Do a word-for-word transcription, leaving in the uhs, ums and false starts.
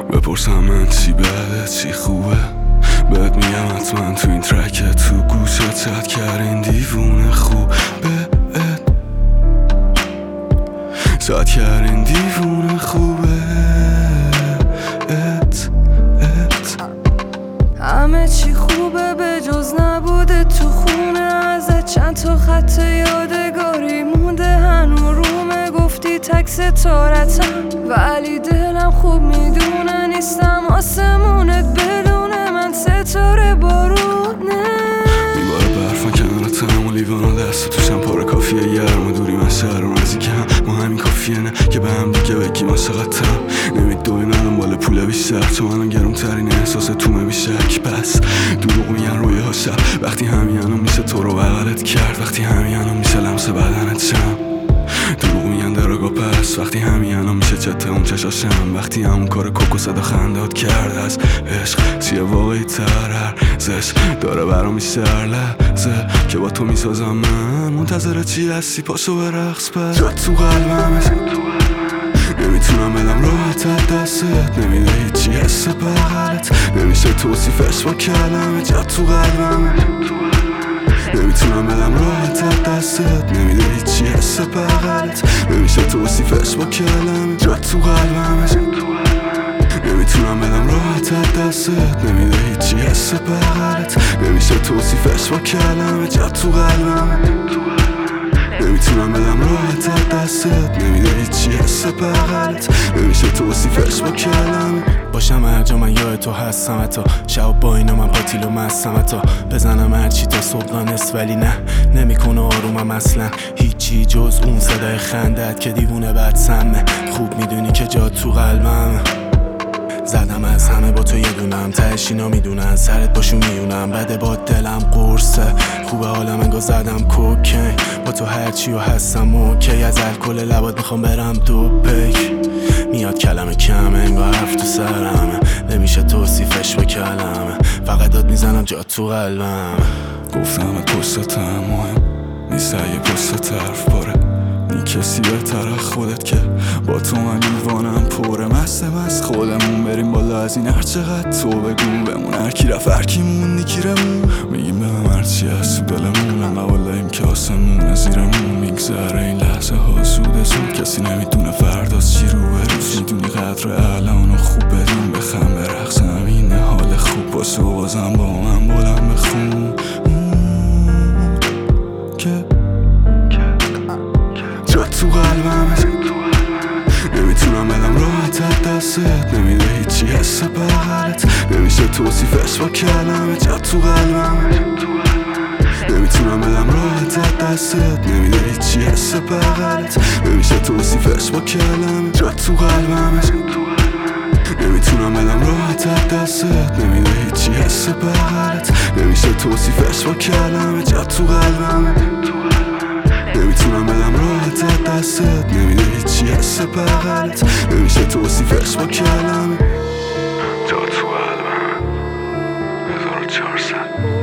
بپرسم من چی بده چی خوبه، بهت میگم حتما تو این ترکت تو گوشت زد کردین دیوونه خوبه ات زد کردین دیوونه خوبه ات ات همه چی خوبه به جز نبوده تو خونه ازت چند تا خط یادگاری مونده هنو رومه. گفتی تک ستارتم ولی دلم خوب میدونه نیستم آسمونت بدونه من ستاره بارونه. دیوار برفان کنارتم و لیوان دست توشم پاره کافیه گرم و دوری من شهر و نزدیکم ما همین کافیه نه که به هم دیگه بگیم عاشقتم. نمیدوی ندم بالا پوله بیشتر تو منم گرم ترین احساس تومه بیشک. پس دروغ میگن روی ها شب وقتی همینو میشه تو رو بغلت کرد، وقتی همینو میشه لمس بدنت شم. دروغ میگن دراگا پس وقتی همینو میشه چته اون چشاشم، وقتی همون کار کوکو صدا خندات کرد. از عشق چیه واقعی تر ارزش داره برام بیشتر لحظه که با تو میسازم من منتظر چی هستی پاشو به رقص پر جا تو قلبمه نمیتونم بدم راحت دستت نمیده هیچی حس بغلت نمیشه توصیفش با کلمه جا تو قلبمه نمیتونم بدم راحت دستت نمیده هیچی حس بغلت نمیشه توصیفش با کلمه جا تو قلبمه نمیتونم بدم راحت دستت نمیده هیچی حس بغلت نمیشه توصیفش با کلمه جا تو قلبمه نمیتونم بدم راحت دستت نمیده هیچی حس بغلت نمیشه توصیفش با کلمه. باشم هر جا من یاد تو هستم حتی شب با اینا من پاتیل و مستم حتی بزنم هرچی تا صبح نست ولی نه نمیکنه آرومم اصلا هیچی جز اون صدای خندت که دیوونه بد سمه. خوب میدونی که جا تو قلبم زدم از همه با تو یه دونم تهش اینا میدونن سرت باشو میونم بده با دلم قرصه خوبه حالم انگار زدم کوکین با تو هرچی و هستم اوکی از الکل لبات میخوام برم دو پیک میاد کلمه کمه انگار حرف تو سرمه نمیشه توصیفش با کلمه فقط داد میزنم جا تو قلبم. گفتم ات پشتتم مهم نیست یه پشت طرف باره نی کسی بهتر خودت که با تو من لیوانم پره مستم از خودمون بریم بالا از این هر چقدر تو بگو بمون هر کی رفت هر کی موندی کیرمون میگیم به هم هرچی از تو دلمون انقا والاییم که آسمون زیرمون میگذره این لحظه ها زوده زود کسی نمیدونه فرداست چی رو بروز میدونی قدر الان و خوب بدون بخم برقص همینه حال خوب باشه و بازم با من بلند بخون که جا تو قلبمه نمیتونم بدم راحت دستت نمیده هیچی حس بغلت نمیشه توصیفش با کلمه جا تو قلبمه نمیتونم بدم راحت دستت نمیده هیچی حس بغلت نمیشه توصیفش با کلمه جا تو قلبمه نمیتونم بدم راحت دستت نمیده هیچی حس بغلت نمیشه توصیفش با کلمه جا تو قلبمه نمیتونم بدم راحت دستت نمیده هیچی حس بغلت نمیشه توصیفش با کلمه جا تو قلبم هزار و چهارصد